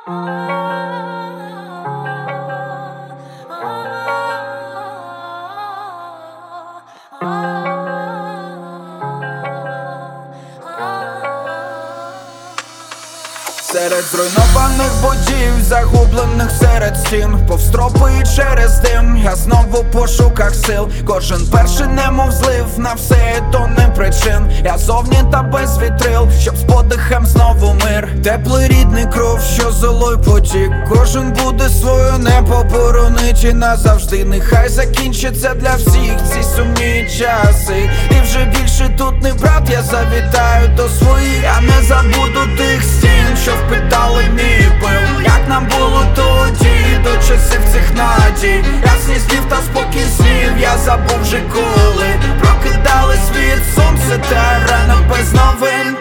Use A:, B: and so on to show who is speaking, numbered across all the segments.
A: Серед зруйнованих будів, загублених серед стін, повз тропи і через дим, я знову в пошуках сил. Кожен перший немов злив, на все є тонни причин. Я зовні та без вітрил, щоб з подихом знову мир. Теплий рідний кров, що золой потік. Кожен буде своє небо боронить і назавжди. Нехай закінчиться для всіх ці сумні часи. І вже більше тут не брат, я завітаю до своїх. Я не забуду тих стін, що впитали мій пил. Як нам було тоді, до часів цих надій. Ясність снів та спокій снів, я забув вже коли прокидали світ, сонце та ранок без новин.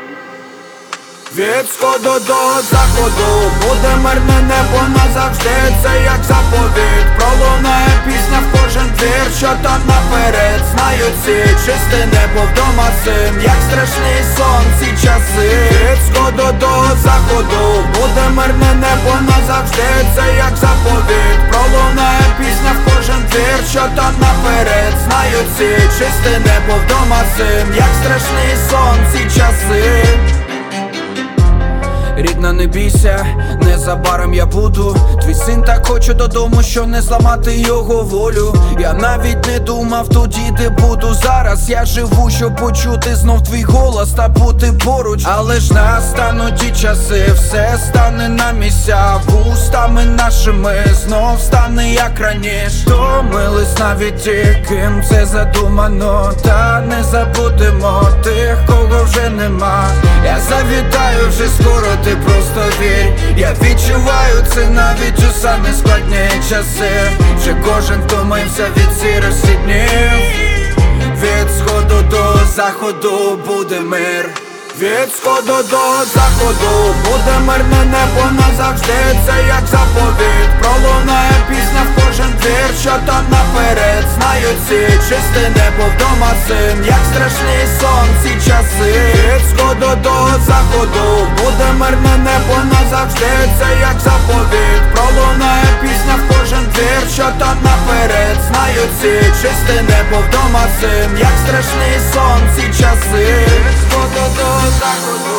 A: Від сходу до заходу буде мирне небо назавжди, це як заповідь. Пролунає пісня в кожен двір, що там наперед. Знаю ці чисте небо вдома син, як страшний сон ці часи. Від сходу до заходу буде мирне небо назавжди, це як заповідь. Пролунає пісня в кожен двір, що там наперед. Знаю ці чисте небо вдома син, як страшний сон ці часи. Рідна, не бійся, незабаром я буду твій син, так хочу додому, що не зламати його волю. Я навіть не думав тоді, де буду зараз. Я живу, щоб почути знов твій голос та бути поруч. Але ж настануть ті часи, все стане на місця. Вустами нашими знов стане як раніше. Томились навіть ті, ким це задумано. Та не забудемо тих, кого вже нема. Я завітаю вже скоро, ти просто вір. Я відчуваю це навіть у самі складні часи. Вже кожен втомився від сірості днів. Від сходу до заходу буде мир. Від сходу до заходу буде мирне небо назавжди, це як заповідь. Пролунає пісня в кожен двір, що там наперед. Знаю ці чисте небо вдома син, як страшний сон ці часи. Від сходу до заходу буде мирне небо назавжди, це як заповідь. Пролунає пісня в кожен двір, що там наперед. Знаю ці чисте небо вдома син, як страшний сон ці часи. Від сходу до заходу.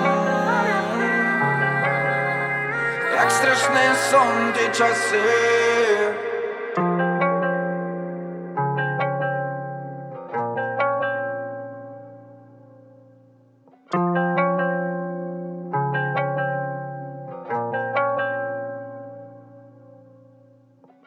A: Як страшний сон ті часи.